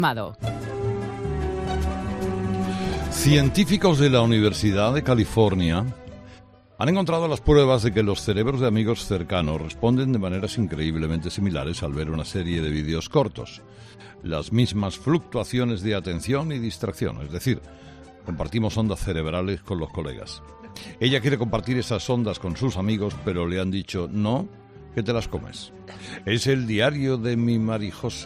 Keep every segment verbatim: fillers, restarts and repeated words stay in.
Científicos de la Universidad de California han encontrado las pruebas de que los cerebros de amigos cercanos responden de maneras increíblemente similares al ver una serie de vídeos cortos. Las mismas fluctuaciones de atención y distracción, es decir, compartimos ondas cerebrales con los colegas. Ella quiere compartir esas ondas con sus amigos, pero le han dicho no, que te las comes. Es el diario de mi Marijose.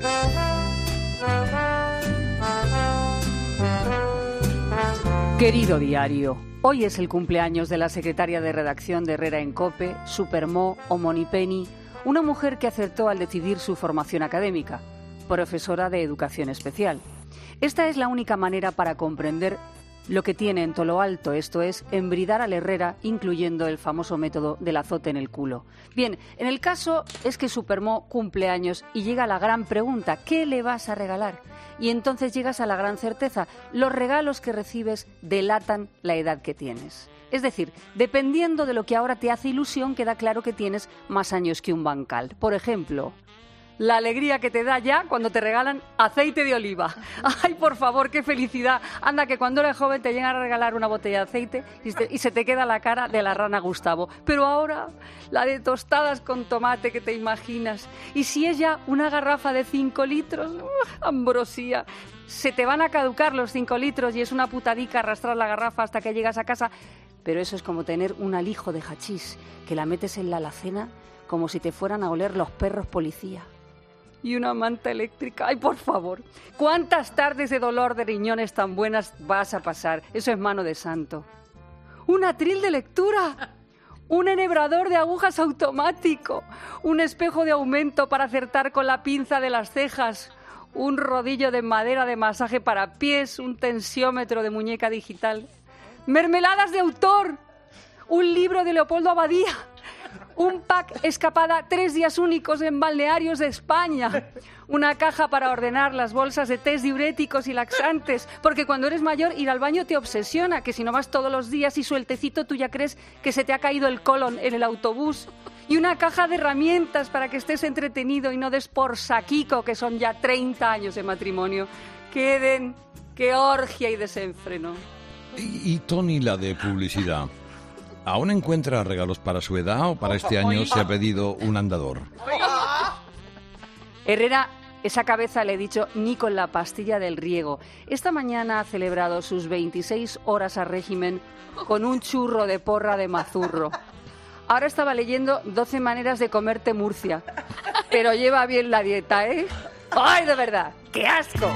Querido diario, hoy es el cumpleaños de la secretaria de redacción de Herrera en COPE, Supermó o Monipenny, una mujer que acertó al decidir su formación académica, profesora de educación especial. Esta es la única manera para comprender lo que tiene en todo lo alto, esto es, embridar al Herrera, incluyendo el famoso método del azote en el culo. Bien, en el caso es que Supermó cumple años y llega la gran pregunta, ¿qué le vas a regalar? Y entonces llegas a la gran certeza, los regalos que recibes delatan la edad que tienes. Es decir, dependiendo de lo que ahora te hace ilusión, queda claro que tienes más años que un bancal. Por ejemplo, la alegría que te da ya cuando te regalan aceite de oliva. ¡Ay, por favor, qué felicidad! Anda, que cuando eres joven te llegan a regalar una botella de aceite y, te, y se te queda la cara de la rana Gustavo. Pero ahora, la de tostadas con tomate que te imaginas. Y si es ya una garrafa de cinco litros, ¡uh, ambrosía! Se te van a caducar los cinco litros y es una putadica arrastrar la garrafa hasta que llegas a casa. Pero eso es como tener un alijo de hachís que la metes en la alacena como si te fueran a oler los perros policía. Y una manta eléctrica. ¡Ay, por favor! ¿Cuántas tardes de dolor de riñones tan buenas vas a pasar? Eso es mano de santo. ¡Un atril de lectura! ¡Un enhebrador de agujas automático! ¡Un espejo de aumento para acertar con la pinza de las cejas! ¡Un rodillo de madera de masaje para pies! ¡Un tensiómetro de muñeca digital! ¡Mermeladas de autor! ¡Un libro de Leopoldo Abadía! Un pack escapada, tres días únicos en balnearios de España. Una caja para ordenar las bolsas de test diuréticos y laxantes. Porque cuando eres mayor, ir al baño te obsesiona. Que si no vas todos los días y sueltecito, tú ya crees que se te ha caído el colon en el autobús. Y una caja de herramientas para que estés entretenido y no des por saquico, que son ya treinta años de matrimonio. Queden, qué orgia y desenfreno. Y, y Tony, la de publicidad, ¿aún encuentra regalos para su edad o para este año se ha pedido un andador? Herrera, esa cabeza le he dicho ni con la pastilla del riego. Esta mañana ha celebrado sus veintiséis horas a régimen con un churro de porra de mazurro. Ahora estaba leyendo doce maneras de comerte Murcia. Pero lleva bien la dieta, ¿eh? ¡Ay, de verdad! ¡Qué asco!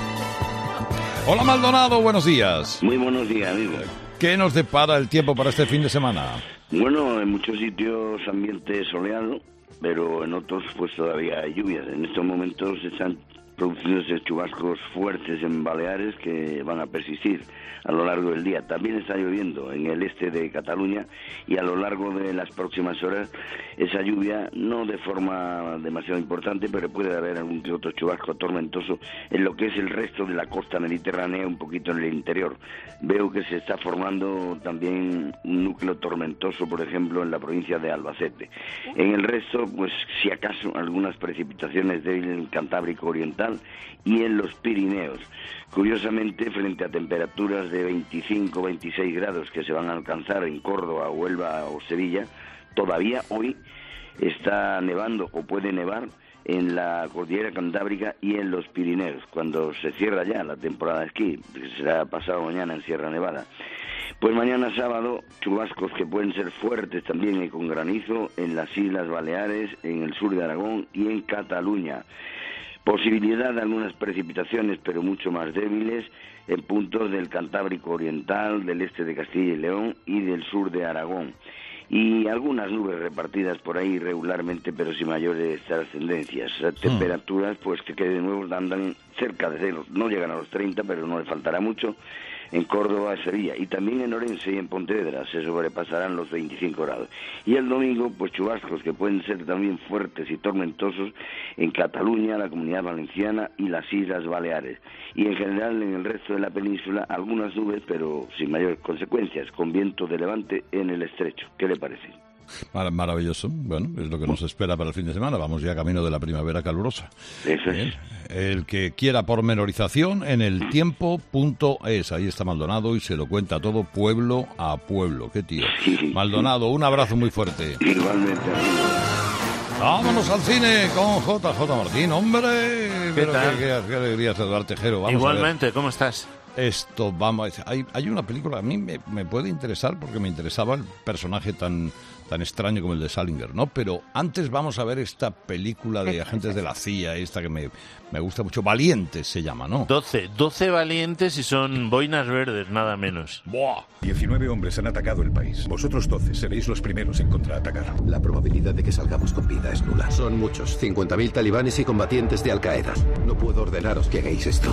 Hola, Maldonado, buenos días. Muy buenos días, amigos. ¿Qué nos depara el tiempo para este fin de semana? Bueno, en muchos sitios ambiente soleado, pero en otros pues todavía hay lluvias. En estos momentos están produciéndose chubascos fuertes en Baleares que van a persistir a lo largo del día. También está lloviendo en el este de Cataluña y a lo largo de las próximas horas esa lluvia, no de forma demasiado importante, pero puede haber algún que otro chubasco tormentoso en lo que es el resto de la costa mediterránea, un poquito en el interior. Veo que se está formando también un núcleo tormentoso, por ejemplo, en la provincia de Albacete. En el resto, pues si acaso, algunas precipitaciones débiles en Cantábrico Oriental y en los Pirineos. Curiosamente, frente a temperaturas de veinticinco a veintiséis grados que se van a alcanzar en Córdoba, Huelva o Sevilla, todavía hoy está nevando o puede nevar en la cordillera Cantábrica y en los Pirineos, cuando se cierra ya la temporada de esquí, que será pasado mañana en Sierra Nevada. Pues mañana sábado, chubascos que pueden ser fuertes también y con granizo en las Islas Baleares, en el sur de Aragón y en Cataluña. Posibilidad de algunas precipitaciones, pero mucho más débiles, en puntos del Cantábrico Oriental, del este de Castilla y León y del sur de Aragón. Y algunas nubes repartidas por ahí irregularmente, pero sin mayores trascendencias. Mm. Temperaturas, pues que, que de nuevo andan cerca de cero. No llegan a los treinta, pero no le faltará mucho. En Córdoba, Sevilla y también en Orense y en Pontevedra se sobrepasarán los veinticinco grados. Y el domingo, pues chubascos que pueden ser también fuertes y tormentosos en Cataluña, la Comunidad Valenciana y las Islas Baleares. Y en general en el resto de la península algunas nubes, pero sin mayores consecuencias, con viento de levante en el estrecho. ¿Qué le parece? Mar- maravilloso. Bueno, es lo que nos espera para el fin de semana. Vamos ya camino de la primavera calurosa. Eso es. Bien. El que quiera pormenorización en el tiempo punto es. Ahí está Maldonado y se lo cuenta todo pueblo a pueblo. Qué tío. Sí. Maldonado, un abrazo muy fuerte. Igualmente. Vámonos al cine con J J Martín, hombre. ¿Qué Pero tal? Qué, qué, qué alegría saludar, Tejero. Vamos Igualmente, ¿cómo estás? a ver. Esto, vamos, hay, hay una película, a mí me, me puede interesar porque me interesaba el personaje tan, tan extraño como el de Salinger, ¿no? Pero antes vamos a ver esta película de agentes de la C I A, esta que me, me gusta mucho, Valientes se llama, ¿no? doce, doce valientes y son boinas verdes, nada menos. ¡Buah! diecinueve hombres han atacado el país. Vosotros doce seréis los primeros en contraatacar. La probabilidad de que salgamos con vida es nula. Son muchos, cincuenta mil talibanes y combatientes de Al-Qaeda. No puedo ordenaros que hagáis esto.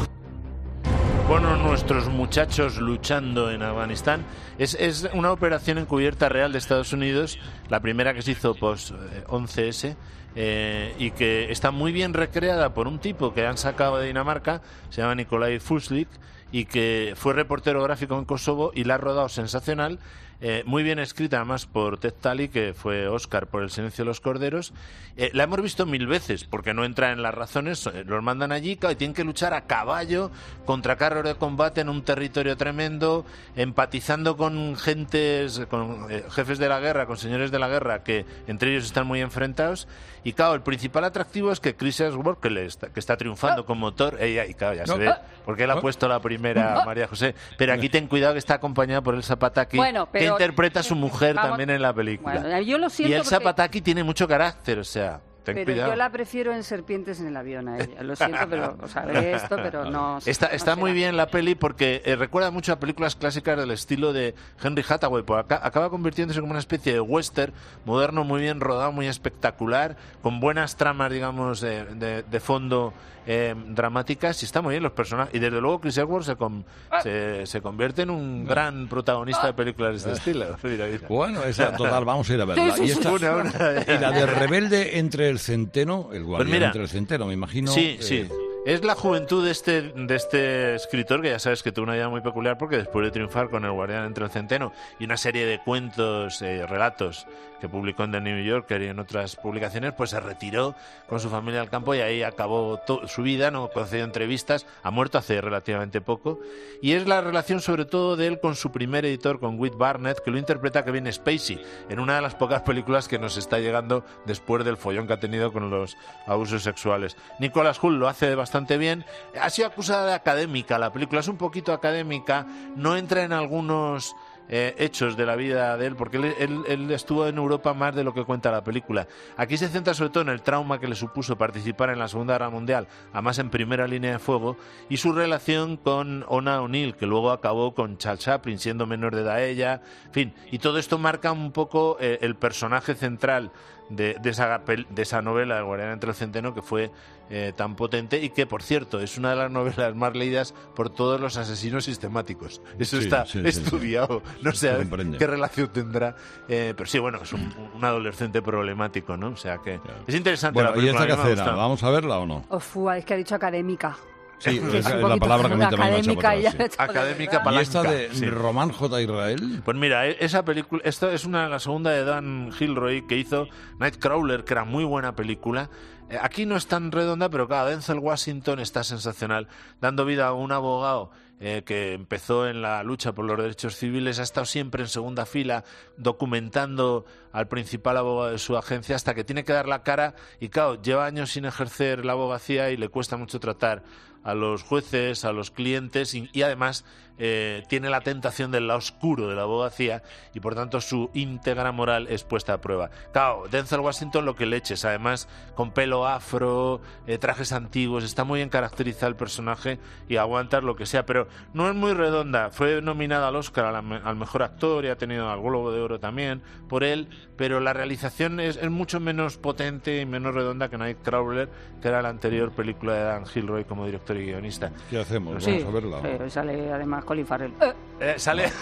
Bueno, nuestros muchachos luchando en Afganistán es, es una operación encubierta real de Estados Unidos, la primera que se hizo post once ese, eh, y que está muy bien recreada por un tipo que han sacado de Dinamarca, se llama Nikolai Fuslik, y que fue reportero gráfico en Kosovo y la ha rodado sensacional, eh, muy bien escrita además por Ted Talley, que fue Oscar por El silencio de los corderos. Eh, la hemos visto mil veces porque no entra en las razones, eh, los mandan allí y tienen que luchar a caballo contra carros de combate en un territorio tremendo, empatizando con gentes, con eh, jefes de la guerra, con señores de la guerra que entre ellos están muy enfrentados. Y claro, el principal atractivo es que Chris Hemsworth, que, le está, que está triunfando con motor, ella, y claro, ya se ve, porque él ha puesto la primera María José, pero aquí ten cuidado que está acompañada por Elsa Pataky, Bueno, pero- que interpreta a su mujer Vamos- también en la película. Bueno, yo lo siento y Elsa porque- Pataky tiene mucho carácter, o sea, ten Pero cuidado. yo la prefiero en Serpientes en el avión a ella. Lo siento, pero o sea, veré esto, pero no. Está, no está será. muy bien la peli porque eh, recuerda mucho a películas clásicas del estilo de Henry Hathaway, porque acá- acaba convirtiéndose como una especie de western moderno, muy bien rodado, muy espectacular, con buenas tramas, digamos, de, de- de fondo eh, dramáticas, y está muy bien los personajes. Y desde luego Chris Hemsworth se, con- se, se convierte en un gran protagonista de películas de este estilo. Mira, mira. Bueno, esa total, vamos a ir a verla. Sí, sí, y, sí. esta- Una, una. y la de Rebelde entre el centeno, el guardián mira. entre el centeno, me imagino. Sí, eh, sí. Es la juventud de este, de este escritor, que ya sabes que tuvo una vida muy peculiar porque después de triunfar con El guardián entre el centeno y una serie de cuentos, eh, relatos que publicó en The New Yorker y en otras publicaciones, pues se retiró con su familia al campo y ahí acabó to- su vida, no concedió entrevistas, ha muerto hace relativamente poco, y es la relación sobre todo de él con su primer editor, con Whit Barnett, que lo interpreta Kevin Spacey, en una de las pocas películas que nos está llegando después del follón que ha tenido con los abusos sexuales. Nicholas Hoult lo hace bastante bien. Ha sido acusada de académica la película, es un poquito académica, no entra en algunos eh, hechos de la vida de él, porque él, él- él estuvo en Europa más de lo que cuenta la película. Aquí se centra sobre todo en el trauma que le supuso participar en la Segunda Guerra Mundial, además en primera línea de fuego, y su relación con Ona O'Neill, que luego acabó con Charles Chaplin, siendo menor de edad ella, en fin, y todo esto marca un poco eh, el personaje central de, de, esa, pel- de esa novela, El guardián entre el centeno, que fue eh, tan potente y que, por cierto, es una de las novelas más leídas por todos los asesinos sistemáticos. Eso Sí, está sí, sí, estudiado. No sé Se comprende. qué relación tendrá. Eh, pero sí, bueno, es un, un adolescente problemático, ¿no? O sea que es interesante. Bueno, la ¿y película, esta a mí me ha casera? gustado. ¿Vamos a verla o no? Uf, es que ha dicho académica. Sí, Que es, un es la poquito palabra que a mí una también me ha echado para académica atrás, y sí. ya, Académica de verdad. ¿Y esta de sí. Román J. Israel? Pues mira, e- esa película, esta es una la segunda de Dan Gilroy, que hizo Nightcrawler, que era muy buena película. Eh, Aquí no es tan redonda, pero claro, Denzel Washington está sensacional, dando vida a un abogado eh, que empezó en la lucha por los derechos civiles, ha estado siempre en segunda fila documentando al principal abogado de su agencia hasta que tiene que dar la cara y claro, lleva años sin ejercer la abogacía y le cuesta mucho tratar a los jueces, a los clientes y, y además eh, tiene la tentación del lado oscuro de la abogacía y por tanto su íntegra moral es puesta a prueba. Claro, Denzel Washington lo que le eches, además con pelo afro, eh, trajes antiguos, está muy bien caracterizado el personaje y aguantar lo que sea, pero no es muy redonda. Fue nominada al Oscar a la me- al mejor actor y ha tenido al Globo de Oro también por él, pero la realización es, es mucho menos potente y menos redonda que Nightcrawler, que era la anterior película de Dan Gilroy como director y guionista. ¿Qué hacemos? ¿Vamos Sí, a verla? sí, sale además Colin Farrell. Eh, Eh, sale.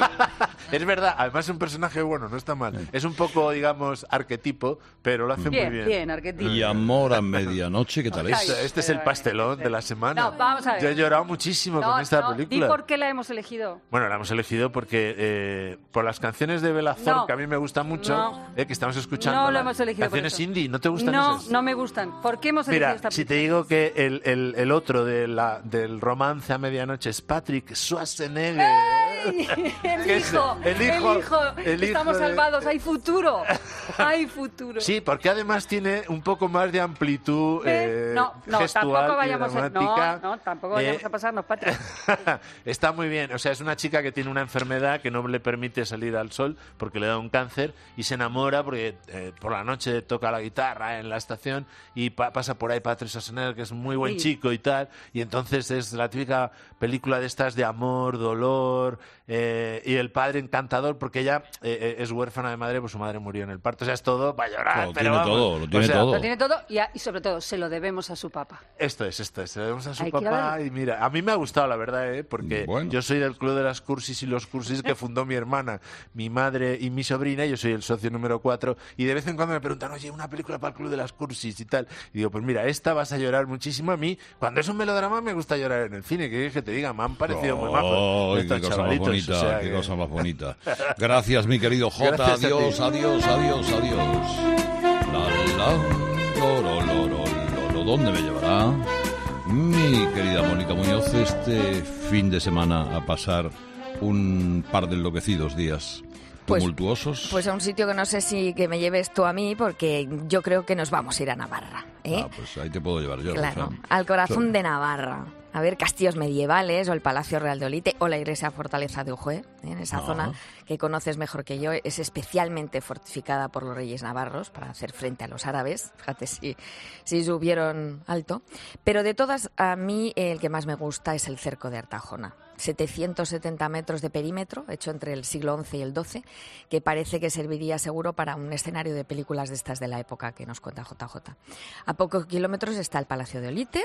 Es verdad, además es un personaje bueno, no está mal. Es un poco, digamos, arquetipo, pero lo hace bien, muy bien. bien, arquetipo. Y a modo Amor a medianoche, ¿qué tal es? Este, este es el pastelón de la semana. No, vamos a ver. Yo he llorado muchísimo No, con esta no, película. Di por qué la hemos elegido. Bueno, la hemos elegido porque eh, por las canciones de Bella Thorne, No. que a mí me gustan mucho, No. eh, que estamos escuchando. No lo las hemos elegido por canciones eso. indie, ¿no te gustan No, esas? no me gustan. ¿Por qué hemos elegido Mira, esta si película? te digo que el, el, el otro de la, del romance a medianoche es Patrick Schwarzenegger. ¡Ey! El ¿Qué es? hijo, El hijo, el hijo. el hijo Estamos de- salvados, hay futuro. Hay futuro. Sí, porque además tiene un poco más de amplitud ¿Eh? eh, no, no, gestual tampoco y vayamos a, dramática. no, no, tampoco vayamos Eh, a pasarnos, Patrick. Está muy bien, o sea, es una chica que tiene una enfermedad que no le permite salir al sol porque le da un cáncer y se enamora porque eh, por la noche toca la guitarra en la estación y pa- pasa por ahí Patrick Schwarzenegger, que es muy buen Sí. chico y tal, y entonces es la típica película de estas de amor, dolor, eh, y el padre encantador porque ella eh, eh, es huérfana de madre, pues su madre murió en el parto, o sea, es todo para llorar, Lo pero tiene vamos, todo, lo o tiene sea, todo. Lo tiene todo y, a- y sobre todo se lo debemos a su papá. Esto es, esto es. Se lo debemos a su Hay que ir a papá verlo. y mira, a mí me ha gustado la verdad, ¿eh? Porque Bueno. yo soy del club de las cursis y los cursis que fundó mi hermana, mi madre y mi sobrina, y yo soy el socio número cuatro, y de vez en cuando me preguntan, oye, una película para el club de las cursis y tal. Y digo, pues mira, esta vas a llorar muchísimo. A mí, cuando es un melodrama, me gusta llorar en el cine, que que te diga, me han parecido muy majos Ay, estos qué cosa más chavalitos, bonita, o sea qué que- cosa más bonita. Gracias, mi querido Jota. Gracias a ti. Adiós, adiós, adiós, adiós. La, la, lo, lo, lo, lo, lo, lo, ¿dónde me llevará mi querida Mónica Muñoz este fin de semana a pasar un par de enloquecidos días Pues- tumultuosos? Pues a un sitio que no sé si que me lleves tú a mí, porque yo creo que nos vamos a ir a Navarra. ¿eh? Ah, pues ahí te puedo llevar yo. Claro, o sea, al corazón so- de Navarra. A ver castillos medievales o el Palacio Real de Olite o la iglesia fortaleza de Ujue, ¿eh? en esa Ajá. zona que conoces mejor que yo. Es especialmente fortificada por los reyes navarros para hacer frente a los árabes. Fíjate si, si subieron alto. Pero de todas, a mí el que más me gusta es el cerco de Artajona. setecientos setenta metros de perímetro, hecho entre el siglo once y el doce, que parece que serviría seguro para un escenario de películas de estas de la época que nos cuenta J J. A pocos kilómetros está el Palacio de Olite,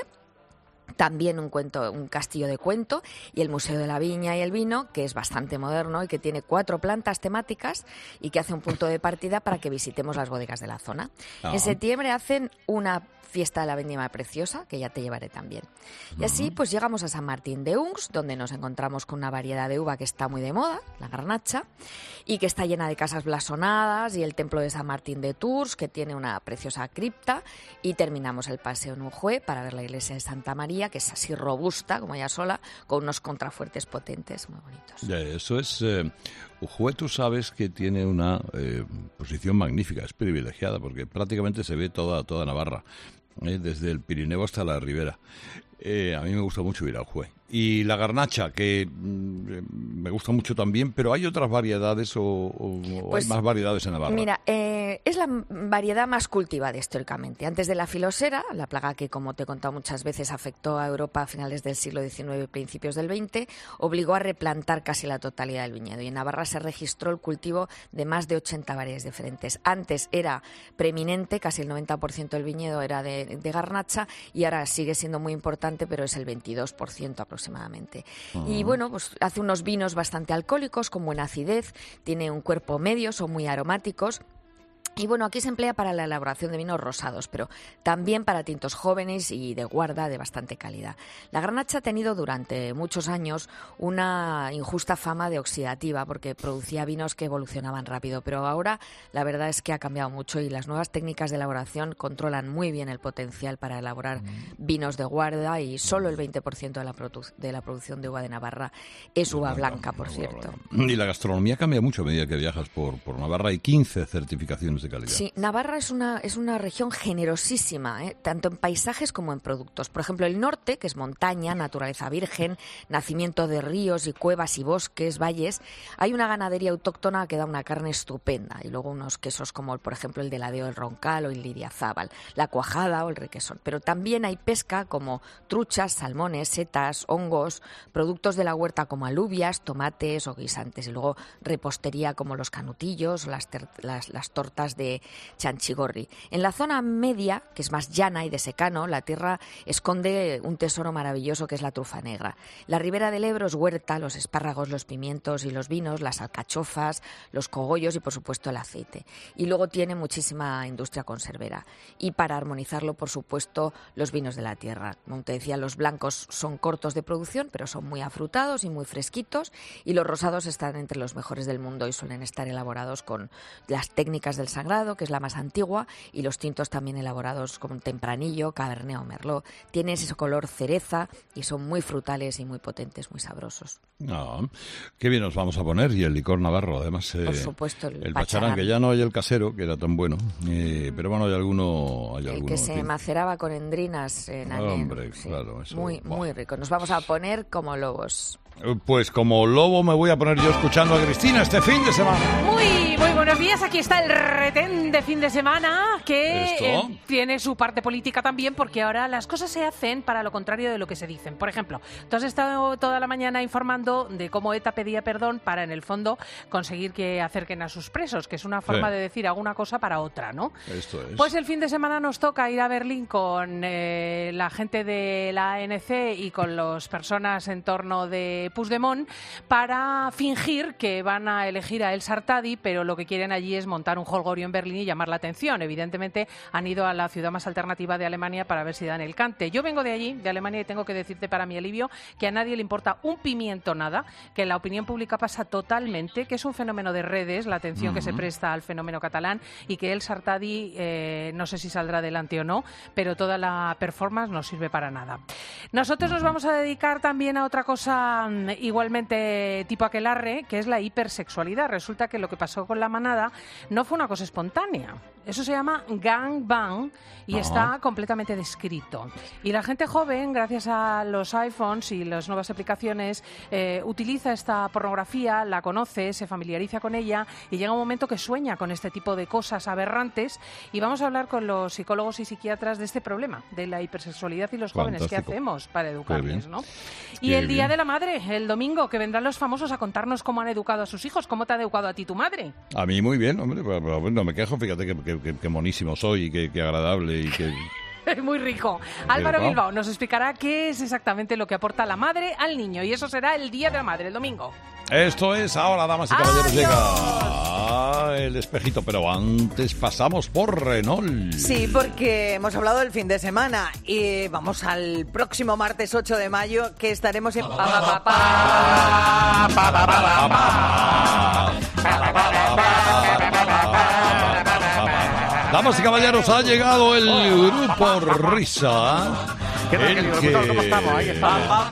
también un cuento, un castillo de cuento, y el Museo de la Viña y el Vino, que es bastante moderno y que tiene cuatro plantas temáticas y que hace un punto de partida para que visitemos las bodegas de la zona. Ah. En septiembre hacen una fiesta de la vendimia preciosa, que ya te llevaré también. Y así pues llegamos a San Martín de Uns, donde nos encontramos con una variedad de uva que está muy de moda, la garnacha, y que está llena de casas blasonadas, y el templo de San Martín de Tours, que tiene una preciosa cripta, y terminamos el paseo en Ujue para ver la iglesia de Santa María, que es así robusta, como ella sola, con unos contrafuertes potentes muy bonitos. Ya, eso es... Eh, Ujue, tú sabes que tiene una eh, posición magnífica, es privilegiada, porque prácticamente se ve toda, toda Navarra, eh, desde el Pirineo hasta la Ribera. Eh, a mí me gusta mucho ir a Ujue. Y la garnacha, que mm, me gusta mucho también, pero ¿hay otras variedades o, o- o Pues, hay más variedades en Navarra? Mira, eh, es la m- variedad más cultivada históricamente. Antes de la filosera, la plaga que, como te he contado muchas veces, afectó a Europa a finales del siglo diecinueve y principios del veinte, obligó a replantar casi la totalidad del viñedo. Y en Navarra se registró el cultivo de más de ochenta variedades diferentes. Antes era preeminente, casi el noventa por ciento del viñedo era de, de garnacha, y ahora sigue siendo muy importante, pero es el veintidós por ciento aproximadamente. Y bueno, pues hace unos vinos bastante alcohólicos, con buena acidez, tiene un cuerpo medio, son muy aromáticos. Y bueno, aquí se emplea para la elaboración de vinos rosados, pero también para tintos jóvenes y de guarda de bastante calidad. La garnacha ha tenido durante muchos años una injusta fama de oxidativa, porque producía vinos que evolucionaban rápido, pero ahora la verdad es que ha cambiado mucho y las nuevas técnicas de elaboración controlan muy bien el potencial para elaborar vinos de guarda, y solo el veinte por ciento de la, produ- de la producción de uva de Navarra es uva blanca, por cierto. Y la gastronomía cambia mucho a medida que viajas por, por Navarra. Hay quince certificaciones de calidad. Sí, Navarra es una, es una región generosísima, ¿eh? tanto en paisajes como en productos. Por ejemplo, el norte, que es montaña, naturaleza virgen, nacimiento de ríos y cuevas y bosques, valles, hay una ganadería autóctona que da una carne estupenda, y luego unos quesos como, por ejemplo, el de Ladeo del Roncal o el Lidiazábal, la cuajada o el requesón. Pero también hay pesca como truchas, salmones, setas, hongos, productos de la huerta como alubias, tomates o guisantes, y luego repostería como los canutillos o las, ter- las, las tortas tierras de Chanchigorri. En la zona media, que es más llana y de secano, la tierra esconde un tesoro maravilloso que es la trufa negra. La ribera del Ebro es huerta, los espárragos, los pimientos y los vinos, las alcachofas, los cogollos y, por supuesto, el aceite. Y luego tiene muchísima industria conservera. Y para armonizarlo, por supuesto, los vinos de la tierra. Como te decía, los blancos son cortos de producción, pero son muy afrutados y muy fresquitos, y los rosados están entre los mejores del mundo y suelen estar elaborados con las técnicas del sangrado, que es la más antigua, y los tintos también elaborados con tempranillo, cabernet o merlot. Tienen ese color cereza y son muy frutales y muy potentes, muy sabrosos. Ah, qué bien nos vamos a poner, y el licor navarro, además. Eh, Por supuesto, el, el pacharán. pacharán, que ya no hay el casero, que era tan bueno, eh, pero bueno, hay alguno... Hay el alguno que se que... maceraba con endrinas en Añén. Hombre, sí. claro, eso... Muy, Buah. muy rico. Nos vamos a poner como lobos. Pues como lobo me voy a poner yo escuchando a Cristina este fin de semana. Muy, muy buenos días. Aquí está el retén de fin de semana, que eh, tiene su parte política también, porque ahora las cosas se hacen para lo contrario de lo que se dicen. Por ejemplo, tú has estado toda la mañana informando de cómo ETA pedía perdón para, en el fondo, conseguir que acerquen a sus presos, que es una forma sí. de decir alguna cosa para otra, ¿no? Esto es. Pues el fin de semana nos toca ir a Berlín con eh, la gente de la A N C y con las personas en torno de Puigdemont para fingir que van a elegir a El Sartadi, pero lo que quieren allí es montar un jolgorio en Berlín y llamar la atención. Evidentemente han ido a la ciudad más alternativa de Alemania para ver si dan el cante. Yo vengo de allí, de Alemania, y tengo que decirte, para mi alivio, que a nadie le importa un pimiento nada, que la opinión pública pasa totalmente, que es un fenómeno de redes, la atención uh-huh. que se presta al fenómeno catalán, y que El Sartadi eh, no sé si saldrá adelante o no, pero toda la performance no sirve para nada. Nosotros nos vamos a dedicar también a otra cosa igualmente tipo aquelarre, que es la hipersexualidad. Resulta que lo que pasó con la manada no fue una cosa espontánea. Eso se llama gangbang y Ajá. está completamente descrito. Y la gente joven, gracias a los iPhones y las nuevas aplicaciones, eh, utiliza esta pornografía, la conoce, se familiariza con ella y llega un momento que sueña con este tipo de cosas aberrantes. Y vamos a hablar con los psicólogos y psiquiatras de este problema, de la hipersexualidad y los jóvenes. Fantástico. ¿Qué hacemos para educarles, ¿no? Y Qué el Día bien. de la Madre, el domingo, que vendrán los famosos a contarnos cómo han educado a sus hijos. ¿Cómo te ha educado a ti tu madre? A mí muy bien, hombre, pero, pero, no me quejo, fíjate que, que, que, que monísimo soy, y que, que agradable y que... Muy rico. Álvaro Bilbao. Bilbao nos explicará qué es exactamente lo que aporta la madre al niño, y eso será el Día de la Madre, el domingo. Esto es ahora, damas y caballeros, ¡adiós! Llega el espejito, pero antes pasamos por Renault. Sí, porque hemos hablado del fin de semana y vamos al próximo martes ocho de mayo, que estaremos en... Damas y caballeros, ha llegado el grupo Risa. ¿Qué tal, querido locutor? ¿Cómo estamos? Ahí estamos.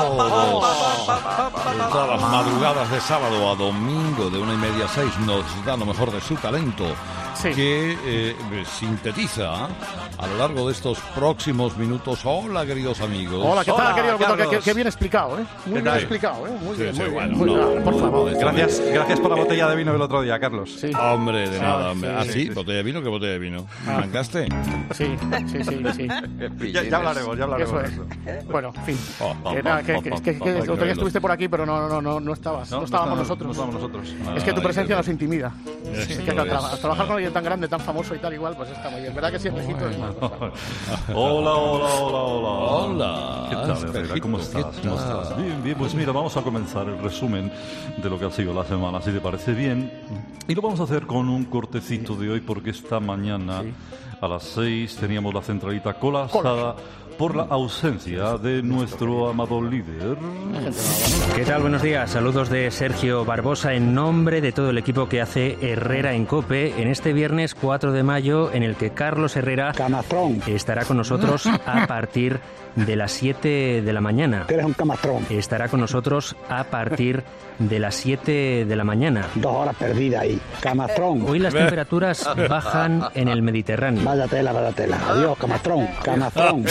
Todos, todas las madrugadas de sábado a domingo de una y media a seis nos da lo mejor de su talento, sí. que eh, sintetiza a lo largo de estos próximos minutos. Hola, queridos amigos. Hola, ¿qué tal, Hola, querido locutor? Carlos. Qué, qué bien explicado, ¿eh? Muy bien explicado, ¿eh? Muy sí, bien, sí, muy bueno, bien. Muy no, bien. Por favor. Gracias, gracias por la botella de vino del otro día, Carlos. Sí. Hombre, de Sí, nada, hombre. sí, ¿Ah, sí, sí? sí. ¿Botella de vino? ¿Qué botella de vino? Ah. ¿Arrancaste? Sí, sí, sí, sí. Ya, ya hablaremos, ya hablaremos. Eso es. Bueno, en fin. Oh, oh, Que nada, que, oh, que, oh, que, que, oh, que el oh, otro día oh, estuviste por aquí, pero no, no, no, no estabas. No, no estábamos no, nosotros. No estábamos nosotros. Es que tu presencia nos intimida. Sí, Es que lo tra- es. trabajar con alguien tan grande, tan famoso y tal igual, pues está muy bien. ¿Verdad que sí, espejito? Es una cosa. Hola, hola, hola, hola. Hola. ¿Qué tal, Herrera? Espejito, ¿Cómo ¿qué estás? ¿Cómo tal? estás? Bien, bien. Pues mira, vamos a comenzar el resumen de lo que ha sido la semana, si te parece bien. Y lo vamos a hacer con un cortecito de hoy, porque esta mañana Sí. a las seis teníamos la centralita colapsada por la ausencia de nuestro amado líder. ¿Qué tal? Buenos días. Saludos de Sergio Barbosa en nombre de todo el equipo que hace Herrera en COPE en este viernes cuatro de mayo, en el que Carlos Herrera Camastrón. estará con nosotros a partir de las siete de la mañana. Eres un camastrón. Estará con nosotros a partir de las siete de la mañana. Dos horas perdidas ahí. Camastrón. Hoy las temperaturas bajan en el Mediterráneo. Vaya tela, vaya tela. Adiós, camastrón. Camastrón.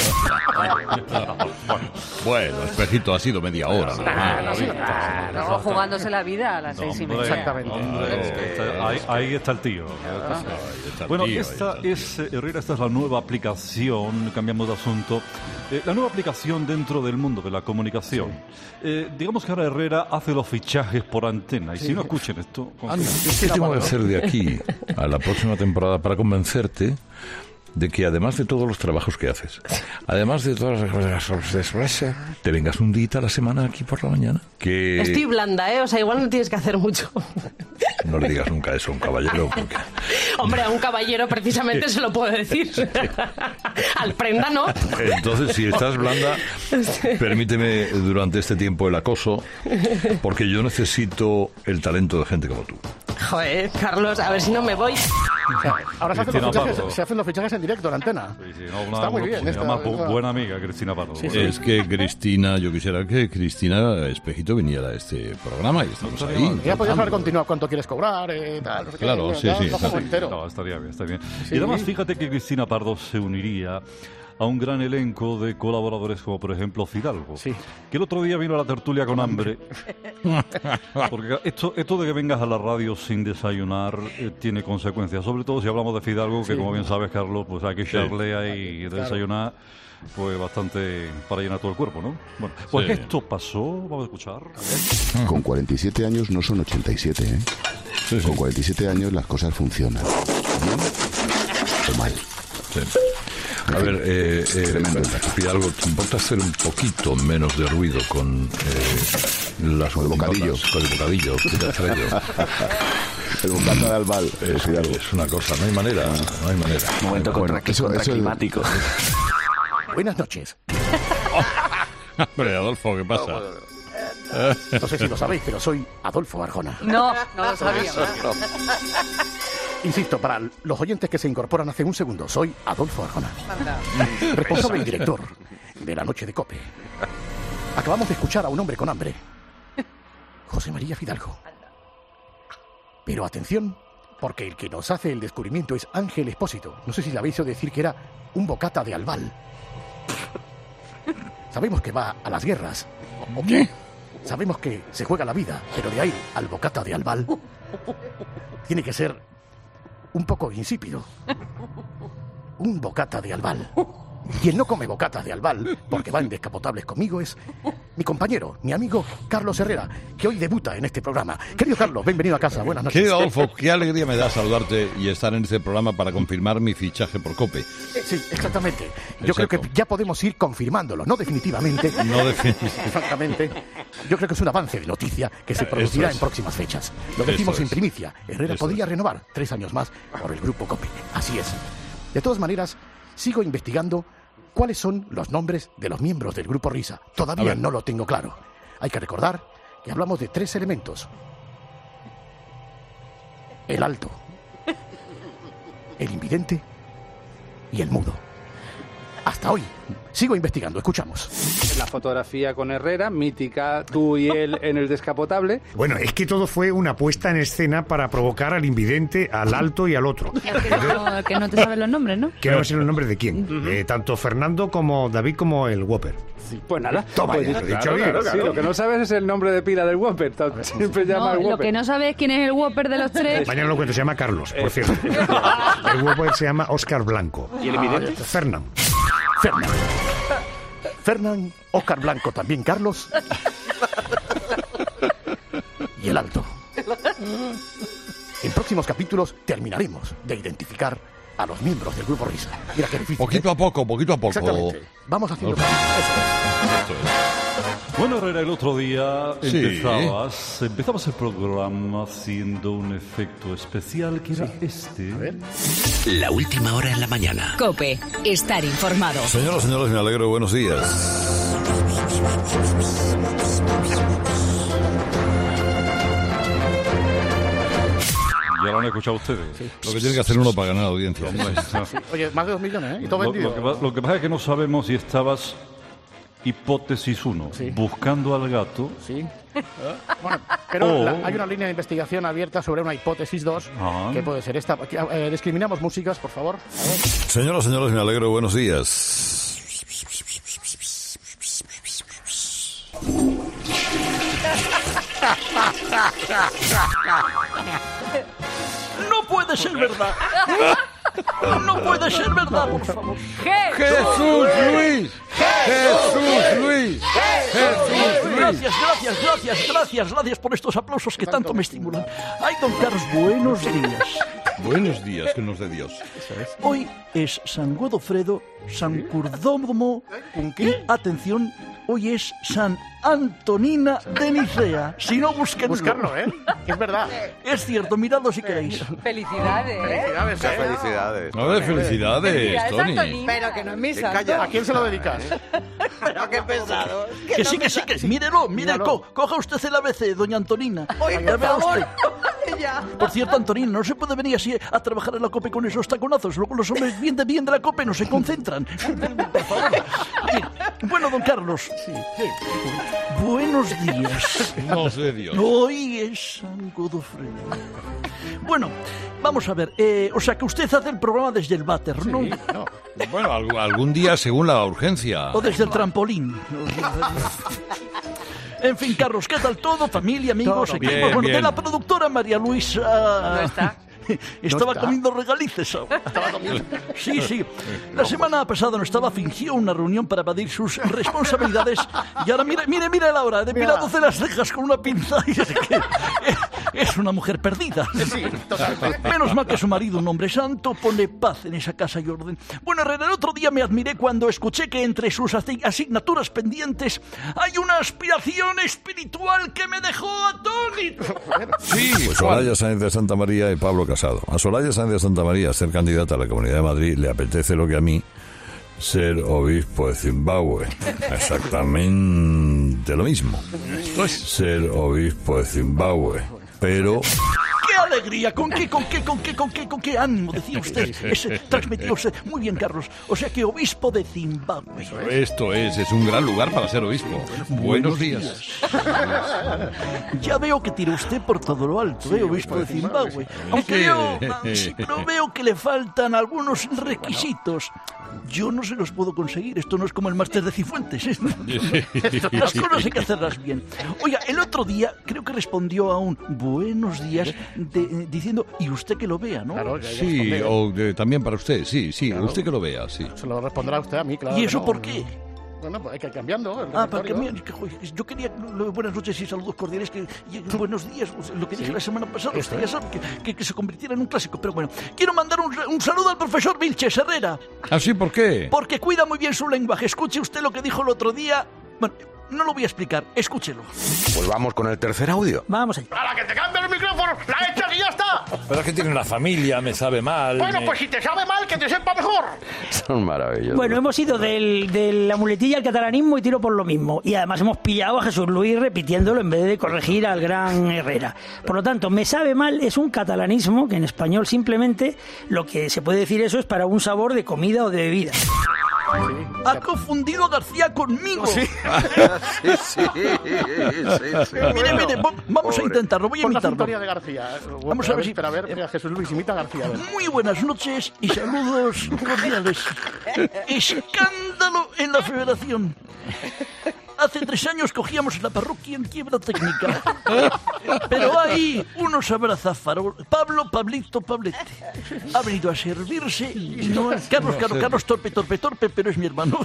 Bueno, espejito, ha sido media hora. ¿no? Ah, no, jugándose la vida a las seis y media. Exactamente. Hombre, ahí, ahí está el tío. Ahí está el Bueno, tío, ahí esta está el tío. es, eh, Herrera, esta es la nueva aplicación perdón, cambiamos de asunto. Eh, la nueva aplicación dentro del mundo de la comunicación. Eh, digamos que ahora Herrera hace los fichajes por antena. Y Sí. si no escuchen esto... Anda, ¿qué tengo que hacer de aquí a la próxima temporada para convencerte de que además de todos los trabajos que haces, además de todas las cosas, te vengas un día a la semana aquí por la mañana? Que Estoy blanda, ¿eh? O sea, igual no tienes que hacer mucho. no le digas nunca eso a un caballero, porque Hombre, a un caballero precisamente se lo puedo decir. Al prenda, ¿no? entonces si estás blanda, permíteme durante este tiempo el acoso, porque yo necesito el talento de gente como tú. Joder, Carlos, a ver si no me voy. O sea, ahora se hacen, Cristina los fichajes, Pardo. se hacen los fichajes en directo, en antena. Sí, sí, no, una- Está muy una- bien. se esta- llama bu- esta- buena amiga Cristina Pardo. Sí, sí. Es que Cristina, yo quisiera que Cristina Espejito viniera a este programa y estamos ahí. Ya podías haber continuado cuánto quieres cobrar, eh, tal, no sé qué, Claro, bueno, sí, ya sí, lo sí. hago entero. No, estaría bien, está bien. Sí. Y además, fíjate que Cristina Pardo se uniría a un gran elenco de colaboradores como, por ejemplo, Fidalgo, que el otro día vino a la tertulia con hambre. Porque esto, esto de que vengas a la radio sin desayunar eh, tiene consecuencias, sobre todo si hablamos de Fidalgo, que Sí. como bien sabes, Carlos, pues hay que Sí. echarle ahí de Claro. desayunar pues bastante para llenar todo el cuerpo, ¿no? Bueno, pues Sí. esto pasó, vamos a escuchar. Con cuarenta y siete años no son ochenta y siete, ¿eh? Con cuarenta y siete años las cosas funcionan. ¿Bien o mal? A ver, eh, eh, Fidalgo, ¿te importa hacer un poquito menos de ruido con eh, las Con el bocadillo. notas, con el bocadillo que te has traído? El bocata de albal, eh, Es, Fidalgo. es una cosa, no hay manera, no hay manera. Momento contra- eso- contra eso- climático. Buenas noches. Hombre, Adolfo, ¿qué pasa? No sé si lo sabéis, pero soy Adolfo Arjona. No, no lo sabíamos. Insisto, para los oyentes que se incorporan hace un segundo, soy Adolfo Arjona, responsable y director de La Noche de COPE. Acabamos de escuchar a un hombre con hambre, José María Fidalgo. Pero atención, porque el que nos hace el descubrimiento es Ángel Expósito. No sé si le habéis oído decir que era un bocata de albal. Sabemos que va a las guerras. ¿O qué? Sabemos que se juega la vida, pero de ahí al bocata de albal tiene que ser un poco insípido. Un bocata de albal. Quien no come bocata de albal, porque va en descapotables conmigo, es mi compañero, mi amigo Carlos Herrera, que hoy debuta en este programa. Querido Carlos, bienvenido a casa, buenas noches. Querido Adolfo, qué alegría me da saludarte y estar en este programa para confirmar mi fichaje por COPE. Eh, Sí, exactamente. Yo creo que ya podemos ir confirmándolo, no definitivamente. No definitivamente. Exactamente. Yo creo que es un avance de noticia que se producirá Eso es. en próximas fechas. Lo Eso decimos en es. primicia. Herrera Eso podría renovar tres años más por el grupo COPE. Así es. De todas maneras, sigo investigando cuáles son los nombres de los miembros del grupo Risa. A Todavía ver. no lo tengo claro. Hay que recordar que hablamos de tres elementos. El alto, el invidente y el mudo. Hasta hoy. Sigo investigando. Escuchamos. La fotografía con Herrera, mítica, tú y él en el descapotable. Bueno, es que todo fue una puesta en escena para provocar al invidente, al alto y al otro. Que no, que no te sabes los nombres, ¿no? Que no sé el nombre de quién. Eh, tanto Fernando como David como el Whopper. Pues nada. Toma, pues, ya, lo he dicho claro, bien. claro, sí, lo que no sabes es el nombre de pila del Whopper. Siempre llama No, al lo Whopper. que no sabes es quién es el Whopper de los tres. Mañana lo cuento, se llama Carlos, Eh. por cierto. El Whopper se llama Óscar Blanco. ¿Y el evidente? Fernán. Fernán. Fernán, Óscar Blanco, también Carlos. Y el alto. En próximos capítulos terminaremos de identificar a los miembros del grupo Risa. Mira qué difícil. Poquito ¿eh? a poco, poquito a poco. Exactamente. Vamos haciendo. Adolfo. Eso es. Bueno, Herrera, el otro día Sí. empezabas, empezabas el programa haciendo un efecto especial que era este. La última hora en la mañana. COPE. Estar informado. Señoras, señores, me alegro. Buenos días. Ya lo han escuchado ustedes. Lo que tiene que hacer uno para ganar audiencia. Oye, más de dos millones, ¿eh? Y todo Lo, vendido. lo que, pa- lo que pasa es que no sabemos si estabas, hipótesis uno, buscando al gato. Sí. Bueno, pero O- la- hay una línea de investigación abierta sobre una hipótesis dos, Ah. que puede ser esta. Eh, discriminamos músicas, por favor. A ver. Señoras, señores, me alegro. Buenos días. No puede ser verdad. No puede ser verdad, por favor. ¡Jesús Luis! ¡Jesús Luis! ¡Jesús Luis! Gracias, gracias, gracias, gracias, gracias por estos aplausos que tanto me estimulan. Ay, don Carlos, buenos días. Buenos días, que nos dé Dios. Hoy es San Godofredo, San Curdómomo y, atención, hoy es San Antonina de Nicea. Si no, busquenlo. Buscarlo, ¿eh? Es verdad. Es cierto, miradlo si queréis. Felicidades, ¿eh? Felicidades, ¿eh? Felicidades. A ver, felicidades, Tony. Pero que no es misa. Calla, ¿a quién se lo dedicas? Pero qué pesado. Que sí, que sí, que mírelo, mire, co- coja usted el A B C, doña Antonina. Oye, Ya por vea favor. usted. Ya. Por cierto, Antonina, no se puede venir así a trabajar en la COPE con esos taconazos. Luego los hombres bien de bien de la COPE no se concentran. Por favor. Bien. Bueno, don Carlos. Buenos días. No sé Dios. Hoy es San Godofredo. Bueno, vamos a ver. Eh, o sea, que usted hace el programa desde el váter, ¿no? No. Bueno, alg- algún día según la urgencia. O desde el trampolín. En fin, Carlos, ¿qué tal todo? Familia, amigos, Todo equipos. bien, Bueno, bien. de la productora María Luisa. No está. Estaba No está. comiendo regalices ahora. Sí, sí. La semana pasada no estaba, fingió una reunión para evadir sus responsabilidades. Y ahora, mire, mire, mire la hora. Depilándose las cejas con una pinza. Y es, que es una mujer perdida. Sí, totalmente. Menos mal que su marido, un hombre santo, pone paz en esa casa y orden. Bueno, Herrera, el otro día me admiré cuando escuché que entre sus asi- asignaturas pendientes hay una aspiración espiritual que me dejó atónito. Sí, Pues Soraya Sáenz de Santa María y Pablo Casado. A Soraya Sáenz de Santa María, ser candidata a la Comunidad de Madrid, le apetece lo que a mí, ser obispo de Zimbabue. Exactamente lo mismo. Ser obispo de Zimbabue. Pero... ¡Qué alegría! ¿Con qué, con qué, con qué, con qué, con qué ánimo? Decía usted. Ese, transmitió usted. Muy bien, Carlos. O sea que obispo de Zimbabue. Esto es, es un gran lugar para ser obispo. Buenos días. Ya veo que tira usted por todo lo alto, ¿eh? Obispo de Zimbabue. Aunque yo sí, pero veo que le faltan algunos requisitos. Yo no se los puedo conseguir. Esto no es como el máster de Cifuentes. ¿eh? Las cosas hay que hacerlas bien. Oiga, el otro día creo que respondió a un buenos días de- eh, diciendo, y usted que lo vea, ¿no? Claro, ya, ya Sí, responde. o de- también para usted, sí, sí, Claro. usted que lo vea, sí. Se lo responderá usted a mí, claro. ¿Y que eso no. por qué? Bueno, pues hay que ir cambiando el Ah, para que repertorio. me- que, joder, yo quería lo de buenas noches y saludos cordiales, que y, buenos días, lo que dije Sí. la semana pasada, Eso usted ya es. sabe, que, que, que se convirtiera en un clásico. Pero bueno, quiero mandar un, un saludo al profesor Vilches Herrera, ¿Ah, sí? ¿Por qué? porque cuida muy bien su lenguaje. Escuche usted lo que dijo el otro día. Bueno, no lo voy a explicar, escúchelo. Pues vamos con el tercer audio. Vamos allá. ¡Hala, que te cambien el micrófono! ¡La echas y ya está! Pero es que tiene una familia, me sabe mal. Bueno, me- pues si te sabe mal, que te sepa mejor. Son maravillosos. Bueno, hemos ido del, de la muletilla al catalanismo y tiro por lo mismo. Y además hemos pillado a Jesús Luis repitiéndolo en vez de corregir al gran Herrera. Por lo tanto, me sabe mal es un catalanismo que en español simplemente lo que se puede decir eso es para un sabor de comida o de bebida. Ha confundido a García conmigo. Sí. sí, sí, sí, sí. Mire, mire, va- vamos a Pobre. intentarlo, voy a Pon la imitarlo. sintonía de García. Vamos a ver si- Espera, a ver, mira, Jesús Luis imita a García. A ver. Muy buenas noches y saludos cordiales. Escándalo en la Federación. Hace tres años cogíamos la parroquia en quiebra técnica. Pero hay unos abrazafaros. Pablo, Pablito, Pablete. Ha venido a servirse. y No, Carlos, Carlos, Carlos, torpe, torpe, torpe, pero es mi hermano.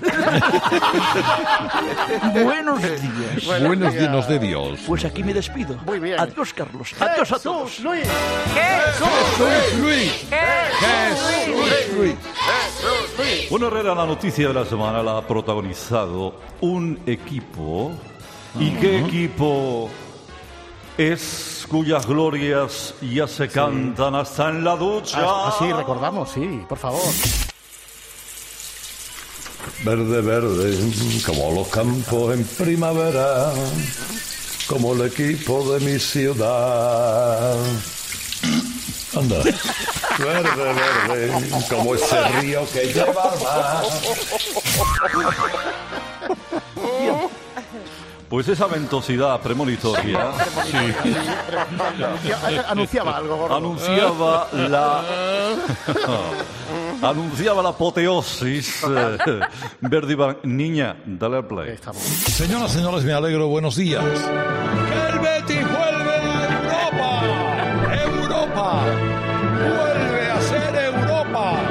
Buenos días. Buenos días de Dios. Pues aquí me despido. Muy bien. Adiós, Carlos. Adiós a todos. Jesús Luis. Jesús Luis. Jesús Luis. Bueno, Herrera, la noticia de la semana la ha protagonizado un equipo. ¿Y qué equipo es cuyas glorias ya se cantan hasta en la ducha? Ah, sí, recordamos, sí, por favor. Verde, verde, como los campos en primavera, como el equipo de mi ciudad. Anda. Verde, verde, como ese río que lleva al mar. Pues esa ventosidad premonitoria sí, Anunciaba, anunciaba algo, gordo. anunciaba la anunciaba la apoteosis eh, Verdi Bar- Niña, dale al play. Señoras, señores, me alegro. Buenos días. ¡Que el Betis vuelve a Europa! ¡Europa! ¡Vuelve a ser Europa!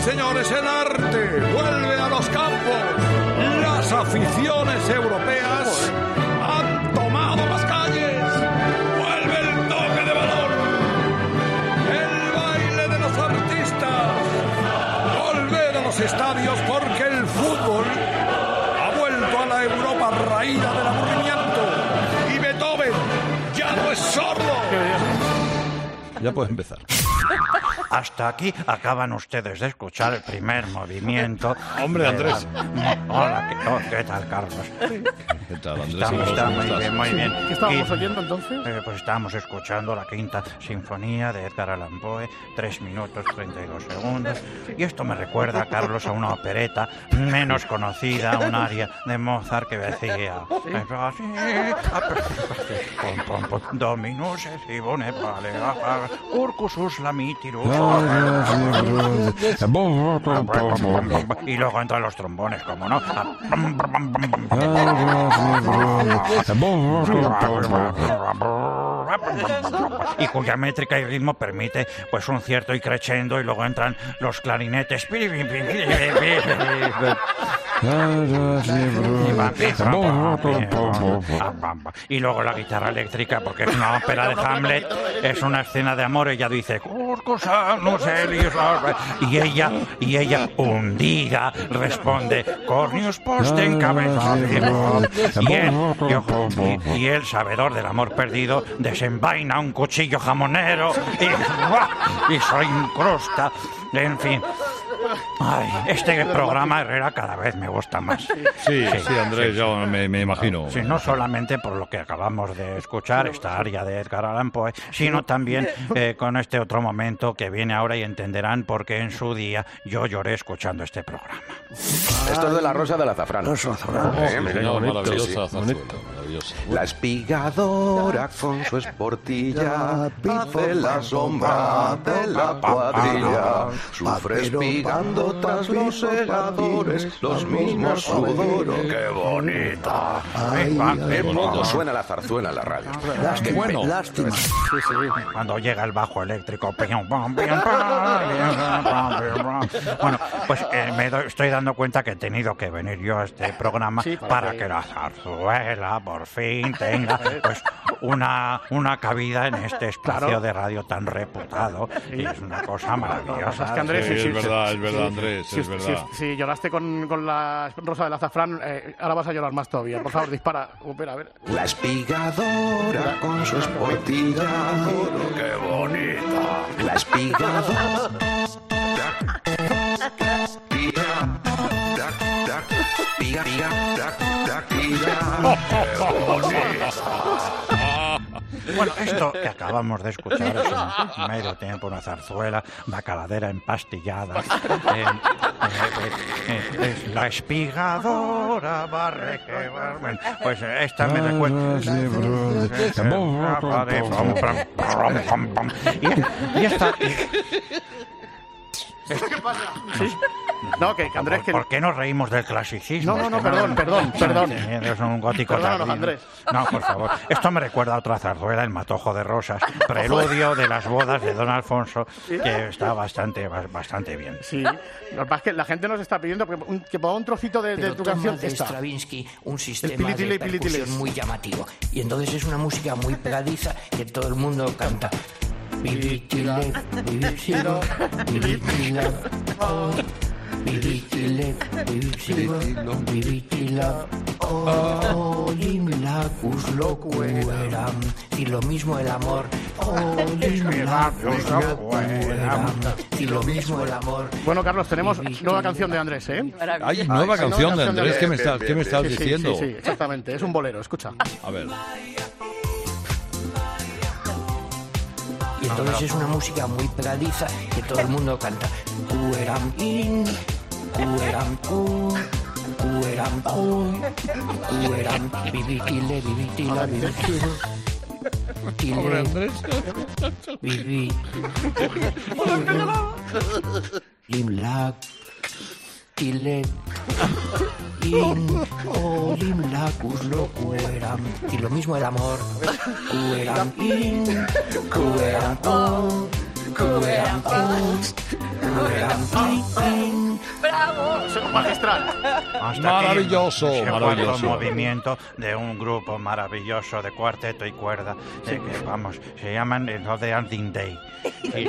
señores, el arte vuelve a los campos. Las aficiones europeas han tomado las calles. Vuelve el toque de balón. El baile de los artistas. Volver a los estadios porque el fútbol ha vuelto a la Europa raída del aburrimiento. Y Beethoven ya no es sordo. Ya puedes empezar. Hasta aquí acaban ustedes de escuchar el primer movimiento. Hombre, Andrés. La... Hola, ¿qué, oh, ¿qué tal, Carlos? ¿Qué tal, Andrés? Estamos, está muy estás? bien, muy bien. ¿Qué estábamos Y, oyendo entonces? Eh, pues estábamos escuchando la quinta sinfonía de Edgar Allan Poe, tres minutos treinta y dos segundos. Y esto me recuerda, Carlos, a una opereta menos conocida, un aria de Mozart que decía... Dominus et bone vale, Urcusus lamitirus. Y luego entran los trombones, como no. Y cuya métrica y ritmo permite pues un cierto y crescendo, y luego entran los clarinetes. Y luego la guitarra eléctrica, porque es una ópera de Hamlet, es una escena de amor. Ella dice y ella y ella hundida responde Cornius posten cabeza. Y él, y, y él, sabedor del amor perdido, desenvaina un cuchillo jamonero y, y se incrusta. En fin. Ay, este programa, Herrera, cada vez me gusta más. Sí, sí, sí Andrés, sí, yo me, me imagino. Sí, no solamente por lo que acabamos de escuchar, esta aria de Edgar Allan Poe, sino también eh, con este otro momento que viene ahora, y entenderán por qué en su día yo lloré escuchando este programa. Esto es de la rosa del azafrán. Rosa del azafrán. Eh, sí, sí, no, bonito, maravillosa, sí, azafrán, maravillosa. La espigadora con su esportilla hace la sombra de la cuadrilla. Sufre espigando tras los segadores los mismos sudores. ¡Qué bonita! Cuando suena la zarzuela en la radio. Lástima, bueno. lástima. Sí, sí. Cuando llega el bajo eléctrico. Bueno, pues eh, me do, estoy dando cuenta que he tenido que venir yo a este programa sí, para, para que la zarzuela por fin tenga pues una, una cabida en este espacio claro. de radio tan reputado. Y es una cosa maravillosa. Es que Andrés, sí, sí, es sí, verdad, sí, es verdad, sí, Andrés, sí, es verdad. Si sí, sí, lloraste con, con la rosa del azafrán, eh, ahora vas a llorar más todavía. Por favor, dispara. Opera, a ver. La espigadora con su esportilla. ¡Qué bonita! La espigadora. Bueno, esto que acabamos de escuchar es un medio tiempo, una zarzuela, bacaladera empastillada. Eh, eh, eh, es la espigadora barre que barre. Pues esta me recuerda. Y, y esta. ¿Qué pasa? ¿Sí? No, que Andrés... ¿Por, que... ¿Por qué nos reímos del clasicismo? No, no, no, perdón, perdón, perdón. Es un gótico Perdónanos, Andrés. No, por favor. Esto me recuerda a otra zarzuela, El Matojo de Rosas, preludio de las bodas de Don Alfonso, que está bastante bastante bien. Sí, lo que pasa es que la gente nos está pidiendo que, un, que ponga un trocito de, de tu canción. de esta. Stravinsky un sistema de percusión muy llamativo. Y entonces es una música muy pegadiza que todo el mundo canta. Vivitile, vivitilo, vivitila, oh, vivitile, vivitilo, vivitila, oh, limlacus locueram, y lo mismo el amor, oh, limlacus locueram, y lo mismo el amor. Bueno, Carlos, tenemos nueva canción de Andrés, ¿eh? Hay nueva canción de Andrés, ¿qué me estás, qué me estás sí, sí, diciendo? Sí, sí, exactamente, es un bolero, escucha. A ver. Y entonces es una música muy pegadiza que todo el mundo canta. Cueram in, cueram cu, cueram cu, cueram vivitile, vivitila, vivitile. Tile, vivi, limlac, tile, in, oh, limlacus locueram. Y lo mismo el amor. Cueram in, cueram oh, ¡Bravo! Magistral. Hasta Maravilloso, aquí, ese maravilloso. cuarto movimiento de un grupo maravilloso de cuarteto y cuerda, de que, vamos, se llaman el No de Anting Day. Y-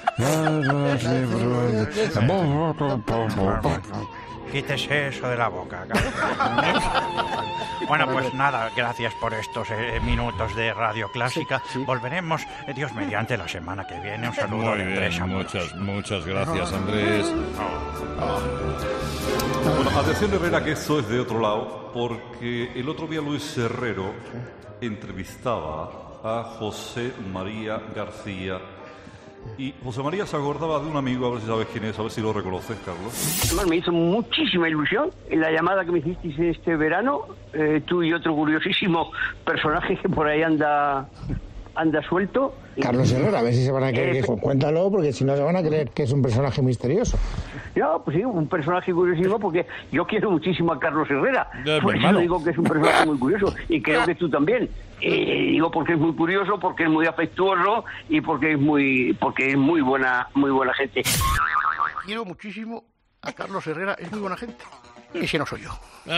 Quítese eso de la boca. Carlos. Bueno, pues nada, gracias por estos eh, minutos de Radio Clásica. Volveremos, eh, Dios mediante, la semana que viene. Un saludo Muy de bien, Andrés Amor. muchas, muchas gracias, Andrés. Bueno, atención Herrera, que esto es de otro lado, porque el otro día Luis Herrero entrevistaba a José María García. Y José María se acordaba de un amigo, a ver si sabes quién es, a ver si lo reconoces, Carlos. Además, me hizo muchísima ilusión en la llamada que me hicisteis este verano, eh, tú y otro curiosísimo personaje que por ahí anda anda suelto. Carlos Herrera, a ver si se van a creer Eh, que... Cuéntalo, porque si no se van a creer que es un personaje misterioso. No, pues sí, un personaje curiosísimo porque yo quiero muchísimo a Carlos Herrera. Ya, Por mi eso hermano. digo que es un personaje muy curioso y creo que tú también. Eh, digo porque es muy curioso, porque es muy afectuoso y porque es muy porque es muy buena muy buena gente. Quiero muchísimo a Carlos Herrera, es muy buena gente. Ese no soy yo.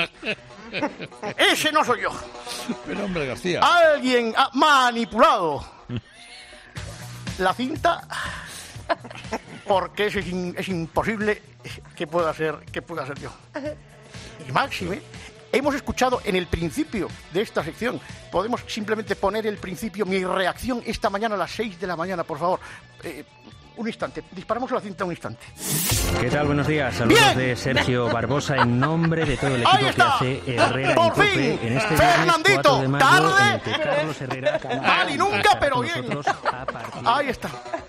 Ese no soy yo. Pero hombre, García. Alguien ha manipulado la cinta porque es, in- es imposible que pueda ser que pueda ser yo. Y máxime, hemos escuchado en el principio de esta sección. Podemos simplemente poner el principio, mi reacción esta mañana a las seis de la mañana, por favor. Eh, un instante, disparamos la cinta un instante. ¿Qué tal? Buenos días. Saludos ¡Bien! de Sergio Barbosa en nombre de todo el ¡Ahí equipo que está! hace Herrera ¡Por en COPE fin! en este ¡Fernandito! viernes cuatro de mayo, ¡Tarde! en el que Carlos Herrera Mal y nunca, estará pero con bien. nosotros a partir- Ahí está.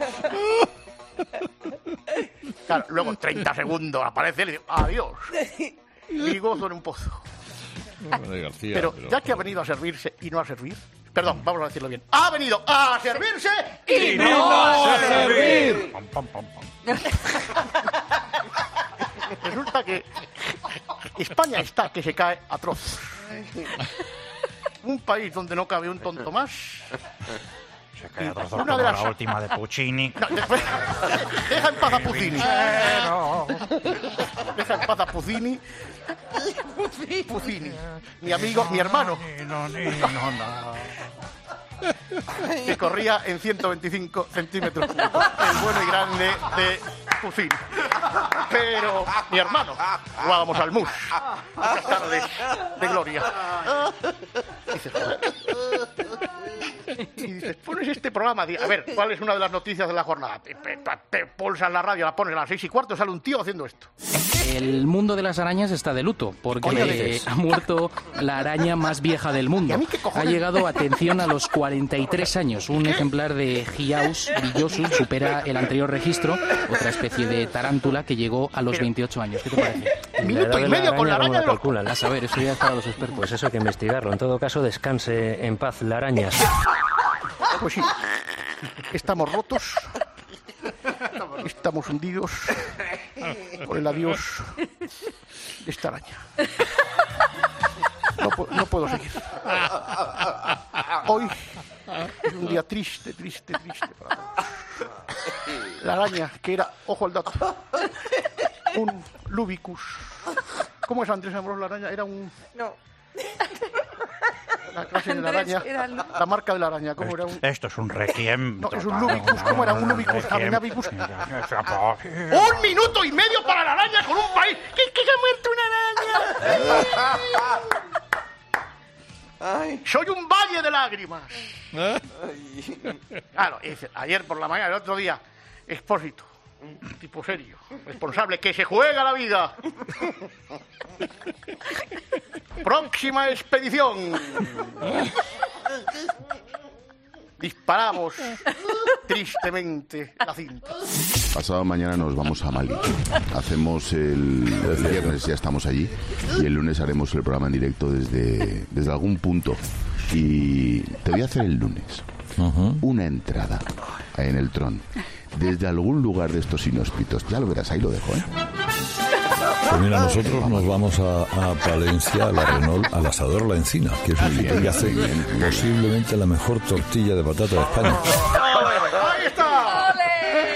Claro, luego treinta segundos aparece él y digo, adiós. Y gozo en un pozo. Hombre, García, Pero ya que ha venido a servirse y no a servir, perdón, vamos a decirlo bien. Ha venido a servirse y, no, a servir. Pam, pam, pam, pam. Resulta que España está que se cae a trozos. Un país donde no cabe un tonto más. Se cae a trozos Una como de las- la última de Puccini. No, después- deja en paz a Puccini. Deja en paz a Puccini. Puccini. Mi amigo, mi hermano. Que corría en ciento veinticinco centímetros cúbicos. El bueno y grande de Puccini. Pero mi hermano, jugábamos al mus. Muchas tardes de gloria. Dices, joder. Y dices, pones este programa, di- a ver, ¿cuál es una de las noticias de la jornada? Te, te, te pulsas la radio, la pones a las seis y cuarto, sale un tío haciendo esto. El mundo de las arañas está de luto porque Coño, eh, dices. ha muerto la araña más vieja del mundo. Ha llegado, atención, a los cuarenta y tres años. Un ejemplar de Hiaus villosus supera el anterior registro, otra especie de tarántula que llegó a los veintiocho años. ¿Qué te parece? Minuto y medio con la araña de los... calculan. A saber, eso ya es para los expertos. Pues eso hay que investigarlo. En todo caso, descanse en paz la araña. Pues sí, estamos rotos, estamos hundidos por el adiós de esta araña. No, pu- no puedo seguir. Hoy es un día triste, triste, triste para todos. La araña, que era, ojo al dato, un Lubicus. ¿Cómo es, Andrés Ambrós, la araña? Era un... No. La clase de la Andrés, araña, era Lu- la marca de la araña, ¿cómo era un...? Esto es un requiem. No, es un total, Lubicus, una- ¿cómo era? Un un Lubicus, requiem. Aminabicus. Un ¡Un minuto y medio para la araña con un país! ¡Que, que se ha muerto una araña! ¡Soy un valle de lágrimas! Claro, y dice, ayer por la mañana, el otro día, Expósito, un tipo serio, responsable, que se juega la vida. Próxima expedición. Disparamos tristemente la cinta. Pasado mañana nos vamos a Mali. Hacemos el, el viernes, ya estamos allí, y el lunes haremos el programa en directo desde, desde algún punto. Y te voy a hacer el lunes una entrada en el Tron desde algún lugar de estos inhóspitos. Ya lo verás, ahí lo dejo, ¿eh? Pues mira, nosotros nos vamos a, a Palencia, a la Renault, al asador La Encina, que es un sitio que hace posiblemente la mejor tortilla de patata de España. ¡Ahí está!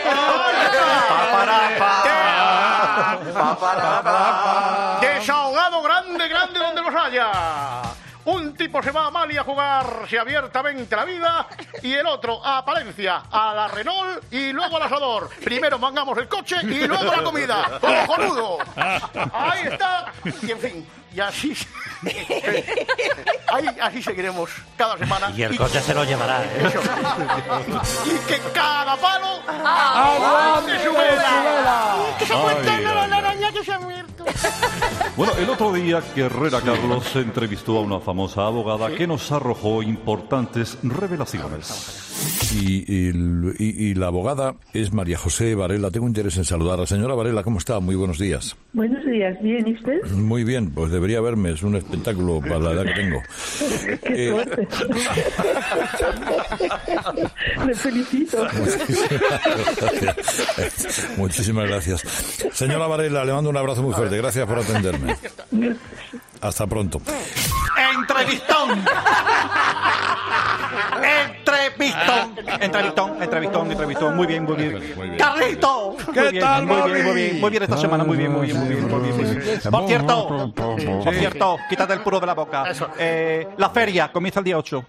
Desahogado grande, grande donde los haya. Un tipo se va a Mali a jugarse abiertamente la vida y el otro a Palencia, a la Renault y luego al asador. Primero mangamos el coche y luego la comida. ¡Cojonudo! Ahí está. Y en fin, y así, ahí, así seguiremos cada semana. Y el coche se lo llevará, ¿eh? Eso. Y que cada palo ¡aguante su vela! Que se cuente la araña que se ha muerto. Bueno, el otro día que Herrera Carlos entrevistó a una famosa abogada que nos arrojó importantes revelaciones. Y, y, y, y la abogada es María José Varela. Tengo interés en saludar a la señora Varela. ¿Cómo está? Muy buenos días. Buenos días, ¿bien y usted? Muy bien, pues debería verme. Es un espectáculo para la edad que tengo. ¡Qué suerte! Le felicito. Muchísimas gracias. Muchísimas gracias. Señora Varela, le mando un abrazo muy fuerte. Gracias por atenderme. Hasta pronto. ¡Entrevistón! ¡Entrevistón! Entrevistón, entrevistón, entrevistón. Muy bien, muy bien. Muy bien. ¡Carlito! ¿Qué Muy bien, tal, muy Bobby? bien, muy bien. Muy bien esta semana, muy bien, muy bien, muy bien. Muy bien, muy bien. Por cierto, por cierto, quítate el puro de la boca. Eh, la feria comienza el día ocho.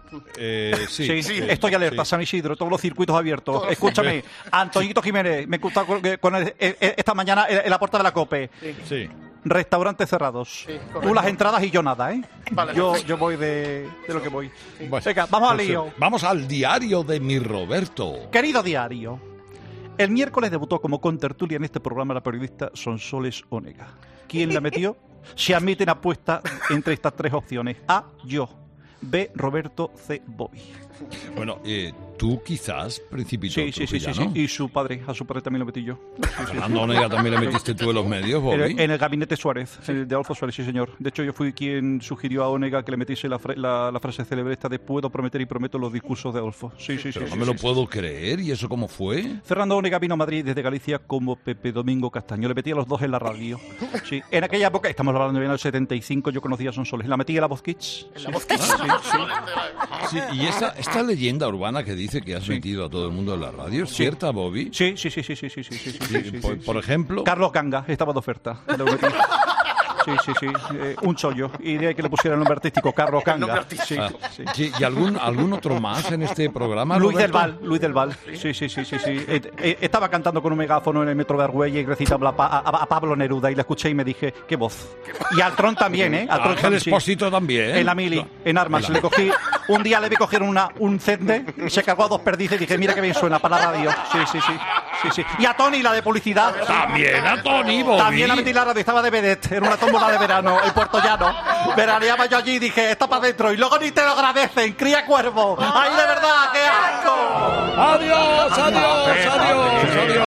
Eh, sí, Sí, sí, estoy alerta, sí. San Isidro, todos los circuitos abiertos. Escúchame, Antoñito Jiménez, me he encontrado con, con el- eh, eh, esta mañana en en la puerta de la COPE. Sí. Restaurantes cerrados. Tú las entradas y yo nada, ¿eh? Yo, yo voy de, de lo que voy. Venga, vamos al Pues, lío. eh, Vamos al diario de mi Roberto. Querido diario, el miércoles debutó como contertulia en este programa la periodista Sonsoles Onega. ¿Quién la metió? Se admiten apuestas entre estas tres opciones. A, yo. B, Roberto. C, Bobby. Bueno, eh, tú quizás, Principito Sí, sí, sí, sí, sí. Trujillano. Y su padre, a su padre también lo metí yo. Sí, sí, Fernando sí. Onega también le metiste tú en los medios, En Bobby. el, en el gabinete Suárez, el de Adolfo Suárez, sí señor. De hecho, yo fui quien sugirió a Onega que le metiese la, fra- la, la frase célebre esta de puedo prometer y prometo los discursos de Adolfo. Sí, sí, sí. Pero sí, no me sí, lo sí. puedo creer. ¿Y eso cómo fue? Fernando Onega vino a Madrid desde Galicia como Pepe Domingo Castaño. Le metí a los dos en la radio. Sí. En aquella época, estamos hablando bien del setenta y cinco, yo conocía a Sonsoles. La metí en la Voz Kids. En la Voz Kids. Sí, sí. Sí, y esta, esta leyenda urbana que dice que has metido a todo el mundo en la radio, ¿es Sí. cierta, Bobby? Sí, sí, sí, sí, sí, sí, sí, sí, sí, Sí, sí, sí, por, sí. por ejemplo... Carlos Ganga, estaba de oferta. Lo metí. Sí, sí, sí. Eh, un chollo. Y de ahí que le pusiera el nombre artístico, Carlos Ganga. Sí, Ah, sí. sí, ¿y algún, algún otro más en este programa, Luis del Roberto? Val, Luis del Val. Sí, sí, sí, sí, sí. Eh, eh, estaba cantando con un megáfono en el metro de Argüelles y recitaba a, Pa- a- a Pablo Neruda y la escuché y me dije, qué voz. Y al Tron también, ¿eh? Al Tron Ángel también, sí. Expósito también. En la mili, en armas. En la- Le cogí, un día le vi coger una, un cende y se cargó a dos perdices y dije, mira qué bien suena para la radio. Sí, sí, sí. sí, sí. Y a Tony, la de publicidad. También a Tony, Bobby. También la metí en la radio, estaba de vedette, era una tómbola de verano, en Puerto Llano. Veraneaba yo allí y dije, está para adentro. Y luego ni te lo agradecen, cría cuervo. ¡Ay, de verdad, qué asco! ¡Adiós, adiós, adiós, adiós!